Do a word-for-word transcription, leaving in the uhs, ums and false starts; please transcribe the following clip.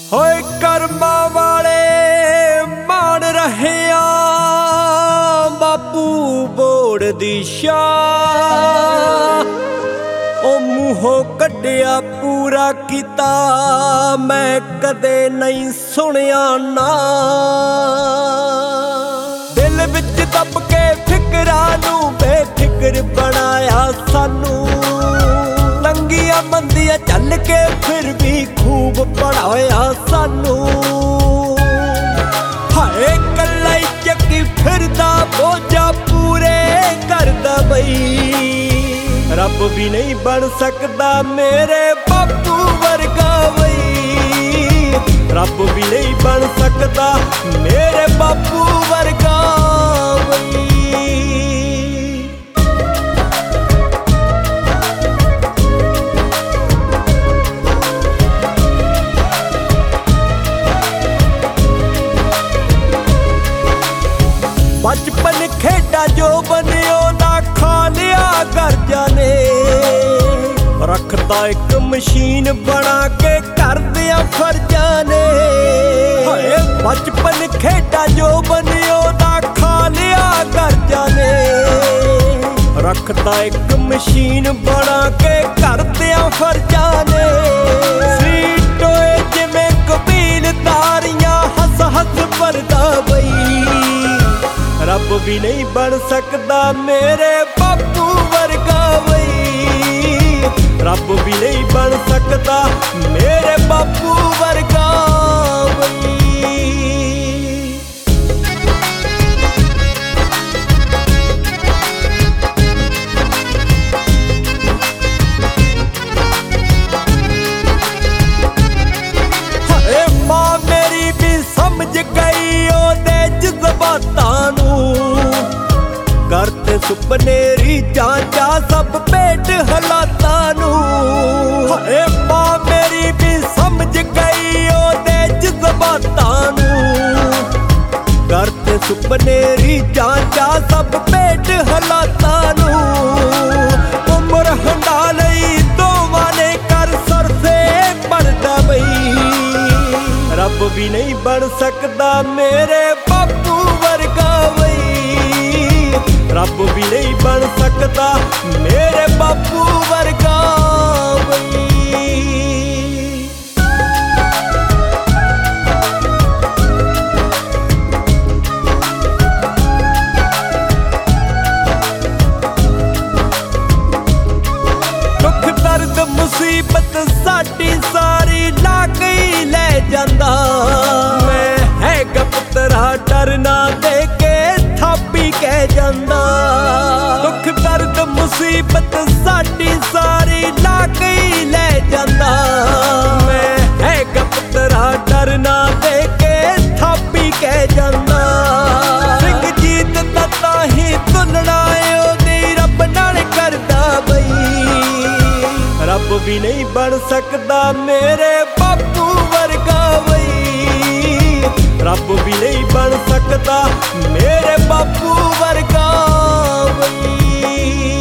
ਹੋਏ ਕਰਮਾਂ ਵਾਲੇ ਮਾਣ ਰਹਿਆ ਬਾਪੂ ਬੋੜ ਦੀ ਸ਼ਾਹ। ਉਹ ਮੂੰਹੋਂ ਕੱਢਿਆ ਪੂਰਾ ਕੀਤਾ ਮੈਂ ਕਦੇ ਨਹੀਂ ਸੁਣਿਆ ਨਾ। ਦਿਲ ਵਿੱਚ ਦੱਬ ਕੇ ਫਿਕਰਾਂ ਨੂੰ ਬੇਫਿਕਰ ਬਣਾਇਆ ਸਾਨੂੰ। ਤੰਗੀਆਂ ਮੰਦੀਆਂ ਚੱਲ ਕੇ ਫਿਰ ਵੀ ਖੂਬ ਪੜਾਇਆ ਸਾਨੂੰ। ਹਾਏ ਕੱਲਾ ਹੀ ਚੱਕੀ ਫਿਰਦਾ ਬੋਝਾ ਪੂਰੇ ਕਰਦਾ ਬਈ। ਰੱਬ ਵੀ ਨਹੀਂ ਬਣ ਸਕਦਾ ਮੇਰੇ ਬਾਪੂ ਵਰਗਾ ਬਈ। ਰੱਬ ਵੀ ਨਹੀਂ ਬਣ ਸਕਦਾ ਮੇਰੇ ਬਾਪੂ ਵਰਗਾ ਬਈ। ਬਚਪਨ ਖੇਡਾਂ ਜੋ ਬਣਿਓ ਨਾ ਖਾ ਲਿਆ ਗਰਜਾਂ ਨੇ। ਰੱਖਦਾ ਇੱਕ ਮਸ਼ੀਨ ਬਣਾ ਕੇ ਕਰਦਿਆਂ ਫਰਜ਼ਾਂ ਨੇ। ਹਾਏ ਬਚਪਨ ਖੇਡਾਂ ਜੋ ਬਣਿਓ ਨਾ ਖਾ ਲਿਆ ਗਰਜਾਂ ਨੇ। ਰੱਖਦਾ ਇੱਕ ਮਸ਼ੀਨ ਬਣਾ ਕੇ ਕਰਦਿਆਂ ਫਰਜ਼ਾਂ ਨੇ। ਸਰੀਰ ਟੋਏ ਜਿਵੇਂ ਕਬੀਲ ਤਾਰੀਆਂ ਹੱਸ ਹੱਸ ਭਰਦਾ ਬਈ। ਰੱਬ ਵੀ ਨਹੀਂ ਬਣ ਸਕਦਾ ਮੇਰੇ ਬਾਪੂ ਵਰਗਾ ਬਈ। ਰੱਬ ਵੀ ਨਹੀਂ ਬਣ ਸਕਦਾ ਮੇਰੇ ਬਾਪੂ ਵਰਗਾ ਬਈ। ਹਾਏ ਮਾਂ ਮੇਰੀ ਵੀ ਸਮਝ ਗਈ ਉਹਦੇ ਜਜ਼ਬਾਤਾਂ ਨੂੰ। ਕਰਤੇ ਸੁਪਨੇ ਰੀਝਾਂ ਜਾ ਸਭ ਭੇਟ ਹਾਲਾਤਾਂ ਨੂੰ। ਹਾਏ ਮਾਂ ਮੇਰੀ ਵੀ ਸਮਝ ਗਈ ਉਹਦੇ ਜਜ਼ਬਾਤਾਂ ਨੂੰ। ਕਰਤੇ ਸੁਪਨੇ ਰੀਝਾਂ ਜਾ ਸਭ ਭੇਟ ਹਾਲਾਤਾਂ ਨੂੰ। ਉਮਰ ਹੰਡਾ ਲਈ ਦੋਵਾਂ ਨੇ ਕਰ ਸਰਸੇ ਬਣਦਾ ਬਈ। ਰੱਬ ਵੀ ਨਹੀਂ ਬਣ ਸਕਦਾ ਮੇਰੇ ਬਾਪੂ ਵਰਗਾ ਬਈ। ਰੱਬ ਵੀ ਨਹੀਂ ਬਣ ਸਕਦਾ ਮੇਰੇ ਬਾਪੂ ਵਰਗਾ ਬਈ। ਦੁੱਖ ਦਰਦ ਮੁਸੀਬਤ ਸਾਡੀ ਸਾਰੀ ਲਾ ਕੇ ਲੈ ਜਾਂਦਾ। ਮੈਂ ਹੈਗਾ ਪੁੱਤਰਾ ਡਰ ਨਾ ਦੇ ਕੇ ਥਾਪੀ ਕਹਿ ਜਾਂਦਾ। ਦੁੱਖ ਦਰਦ ਮੁਸੀਬਤ ਸਾਡੀ ਸਾਰੀ ਲਾ ਕੇ ਲੈ ਜਾਂਦਾ। ਮੈਂ ਹੈਗਾ ਪੁੱਤਰਾ ਡਰ ਨਾ ਦੇ ਕੇ ਥਾਪੀ ਕਹਿ ਜਾਂਦਾ। ਸਿੰਘ ਜੀਤ ਦਾ ਤਾਂ ਹੀ ਤੁਲਨਾ ਉਹਦੀ ਰੱਬ ਨਾਲ ਕਰਦਾ ਬਈ। ਰੱਬ ਵੀ ਨਹੀਂ ਬਣ ਸਕਦਾ ਮੇਰੇ ਬਾਪੂ ਵਰਗਾ ਬਈ। ਰੱਬ ਵੀ ਨਹੀਂ ਬਣ ਸਕਦਾ ਮੇਰੇ ਬਾਪੂ ਵਰਗਾ ਬਈ।